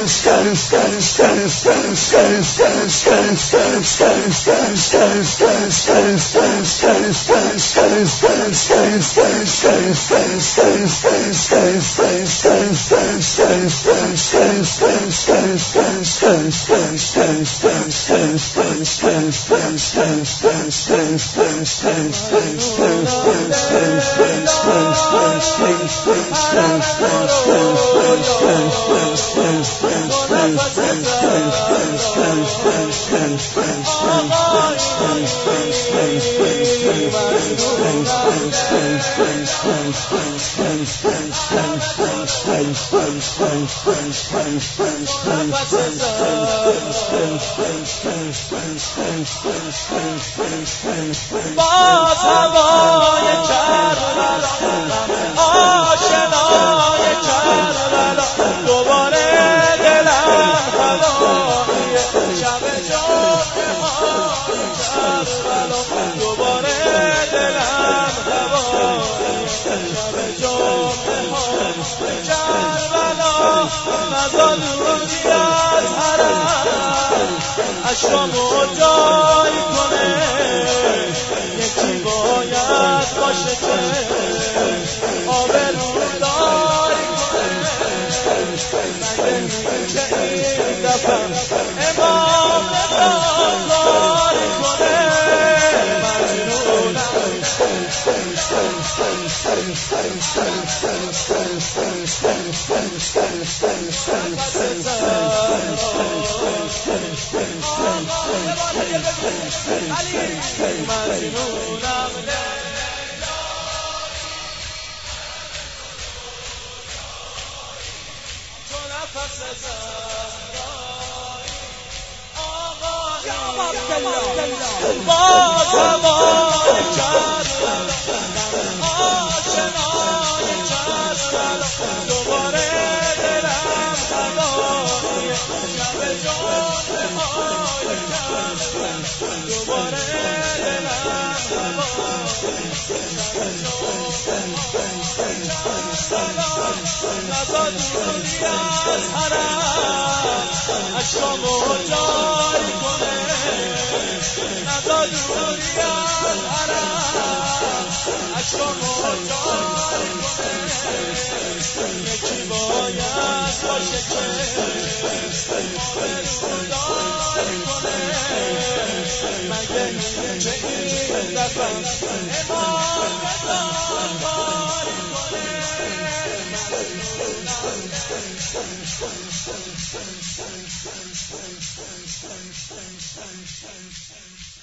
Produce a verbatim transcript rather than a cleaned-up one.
باز هوای کربلا آشنای کربلا دوباره دلم هوای شب جمعه های کربلا دوباره دلم هوای شب جمعه های کربلا نزا دوری از حرم اشکامو جای کنه یکی باید باشه که آبروداری کنه مگه که این دفعه امام نمازداری کنه مجنونم باز هوای کربلا آشنای کربلا دوباره دلم هوای شب جمعه های کربلا دوباره دلم هوای شب جمعه های کربلا نزا دوری از حرم اشکامو جای کنه نزا دوری از حرم اشکامو جای کنه یکی باید باشه که بستداری کنه مگه که این دفعه امام نمازداری کنه